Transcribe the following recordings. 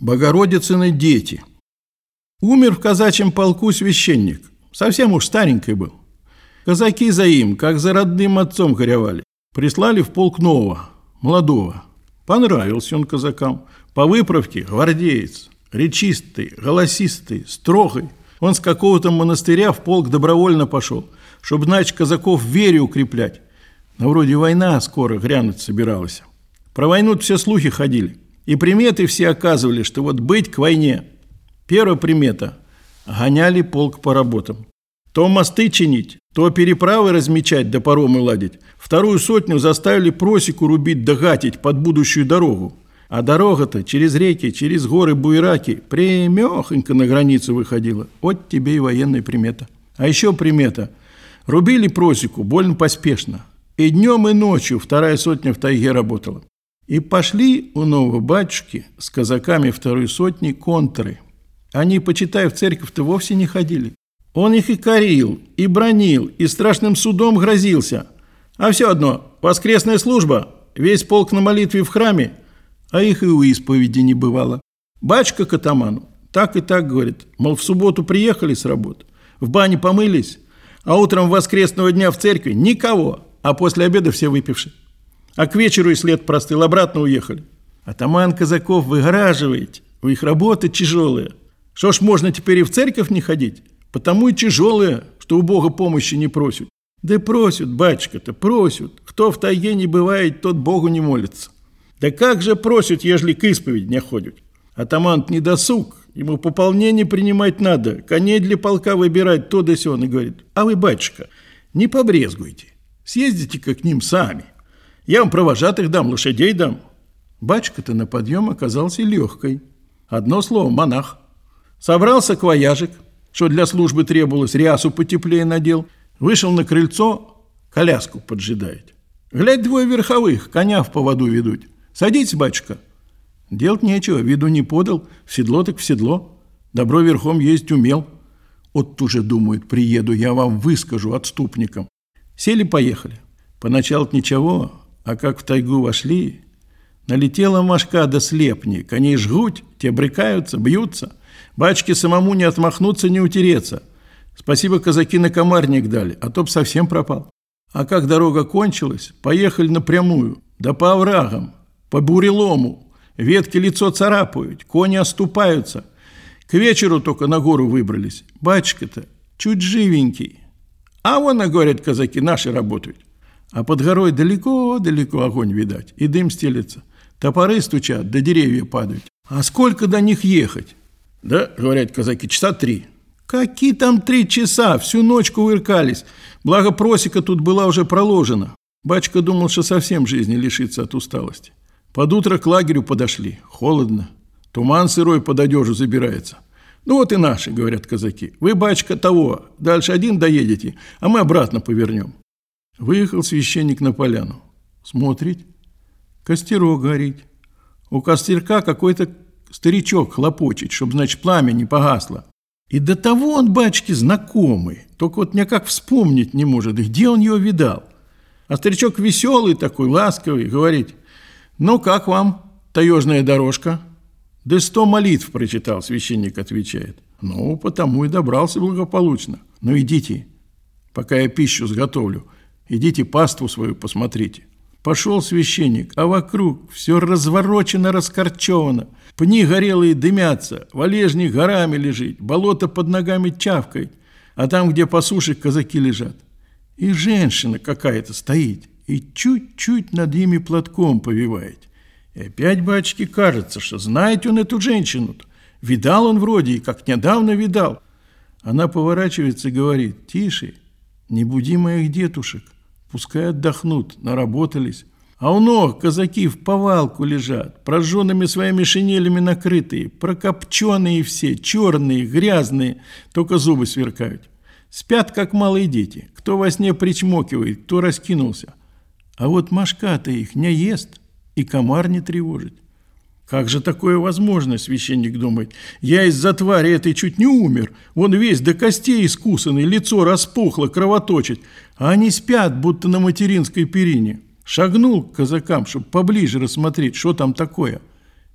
Богородицыны дети. Умер в казачьем полку священник. Совсем уж старенький был. Казаки за им, как за родным отцом, горевали. Прислали в полк нового, молодого. Понравился он казакам. По выправке гвардеец, речистый, голосистый, строгий. Он с какого-то монастыря в полк добровольно пошел, чтобы, значит, казаков в вере укреплять. Но вроде война скоро грянуть собиралась. Про войну все слухи ходили. И приметы все оказывали, что вот быть к войне. Первая примета – гоняли полк по работам. То мосты чинить, то переправы размечать да паромы ладить. Вторую сотню заставили просеку рубить да гатить под будущую дорогу. А дорога-то через реки, через горы буераки прямехонько на границу выходила. Вот тебе и военная примета. А еще примета – рубили просеку больно поспешно. И днем, и ночью вторая сотня в тайге работала. И пошли у нового батюшки с казаками второй сотни контры. Они, почитай, в церковь-то вовсе не ходили. Он их и корил, и бранил, и страшным судом грозился. А все одно, воскресная служба, весь полк на молитве в храме, а их и у исповеди не бывало. Батюшка к атаману так и так говорит, мол, в субботу приехали с работы, в бане помылись, а утром воскресного дня в церкви никого, а после обеда все выпивши. А к вечеру и след простыл, обратно уехали. Атаман казаков выгораживаете, у их работа тяжелая. Что ж, можно теперь и в церковь не ходить? Потому и тяжелая, что у Бога помощи не просят. Да просят, батюшка-то, просят. Кто в тайге не бывает, тот Богу не молится. Да как же просят, ежели к исповеди не ходят? Атаман не досуг, ему пополнение принимать надо, коней для полка выбирать, то да сё. Он и говорит, а вы, батюшка, не побрезгуйте, съездите-ка к ним сами. Я вам провожатых дам, лошадей дам. Батюшка-то на подъем оказался легкой. Одно слово – монах. Собрал саквояжик, что для службы требовалось, рясу потеплее надел, вышел на крыльцо, коляску поджидает. Глядь, двое верховых, коня в поводу ведут. Садитесь, батюшка. Делать нечего, виду не подал, в седло так в седло. Добро верхом ездить умел. Вот уже думают, приеду, я вам выскажу отступникам. Сели-поехали. Поначалу ничего, а как в тайгу вошли, налетела мошка до слепни, коней жгут, те брыкаются, бьются. Батюшке самому не отмахнуться, не утереться. Спасибо, казаки на комарник дали, а то б совсем пропал. А как дорога кончилась, поехали напрямую, да по оврагам, по бурелому. Ветки лицо царапают, кони оступаются. К вечеру только на гору выбрались. Батюшка-то чуть живенький. А вон, говорят казаки, наши работают. А под горой далеко-далеко огонь видать, и дым стелется. Топоры стучат, да деревья падают. А сколько до них ехать? Да, говорят казаки, часа 3. Какие там 3 часа? Всю ночь кувыркались. Благо просека тут была уже проложена. Батюшка думал, что совсем жизни лишится от усталости. Под утро к лагерю подошли. Холодно. Туман сырой под одежу забирается. Ну вот и наши, говорят казаки. Вы, батюшка, того. Дальше один доедете, а мы обратно повернем. Выехал священник на поляну. Смотрит. Костерок горит. У костерка какой-то старичок хлопочет, чтобы, значит, пламя не погасло. И до того он, батюшки, знакомый. Только вот никак вспомнить не может, где он его видал. А старичок веселый такой, ласковый, говорит, ну как вам таежная дорожка? Да 100 молитв прочитал, священник отвечает. Ну, потому и добрался благополучно. Ну, идите, пока я пищу сготовлю. Идите паству свою посмотрите. Пошел священник, а вокруг все разворочено, раскорчевано. Пни горелые дымятся, валежник горами лежит, болото под ногами чавкает, а там, где по суше, казаки лежат. И женщина какая-то стоит, и чуть-чуть над ими платком повивает. И опять, батюшки, кажется, что знает он эту женщину-то. Видал он вроде, и как недавно видал. Она поворачивается и говорит, тише, не буди моих детушек. Пускай отдохнут, наработались. А у ног казаки в повалку лежат, прожженными своими шинелями накрытые, прокопченные все, черные, грязные, только зубы сверкают. Спят, как малые дети, кто во сне причмокивает, кто раскинулся. А вот мошка-то их не ест и комар не тревожит. Как же такое возможно, священник думает. Я из-за твари этой чуть не умер. Вон весь до костей искусанный, лицо распухло, кровоточит. А они спят, будто на материнской перине. Шагнул к казакам, чтобы поближе рассмотреть, что там такое.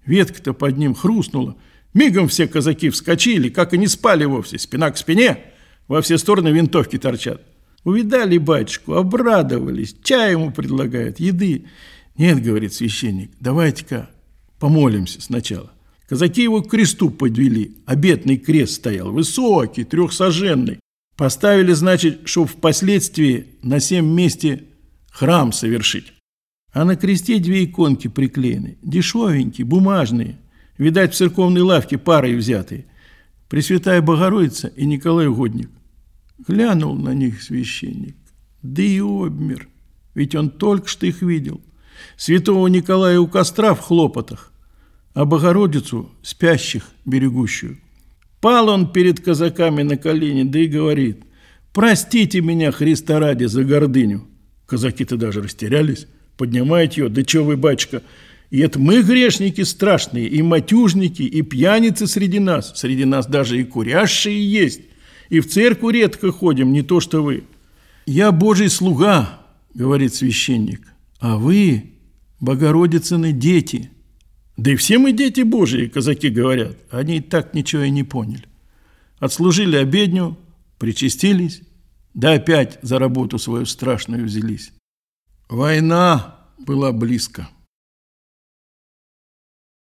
Ветка-то под ним хрустнула. Мигом все казаки вскочили, как и не спали вовсе, спина к спине, во все стороны винтовки торчат. Увидали батюшку, обрадовались, чай ему предлагают, еды. Нет, говорит священник, давайте-ка помолимся сначала. Казаки его к кресту подвели, обетный крест стоял, высокий, 3-саженный. Поставили, значит, чтоб впоследствии на сем месте храм совершить. А на кресте 2 иконки приклеены, дешевенькие, бумажные, видать, в церковной лавке парой взятые. Пресвятая Богородица и Николай Угодник. Глянул на них священник, да и обмер, ведь он только что их видел. Святого Николая у костра в хлопотах, а Богородицу спящих берегущую. Пал он перед казаками на колени, да и говорит: «Простите меня, Христа ради, за гордыню». Казаки-то даже растерялись, поднимают ее: «Да че вы, батюшка, и это мы грешники страшные, и матюжники, и пьяницы среди нас даже и курящие есть, и в церковь редко ходим, не то что вы». «Я Божий слуга», — говорит священник, — «а вы Богородицыны дети». Да и все мы дети Божии, казаки говорят. Они и так ничего и не поняли. Отслужили обедню, причастились, да опять за работу свою страшную взялись. Война была близко.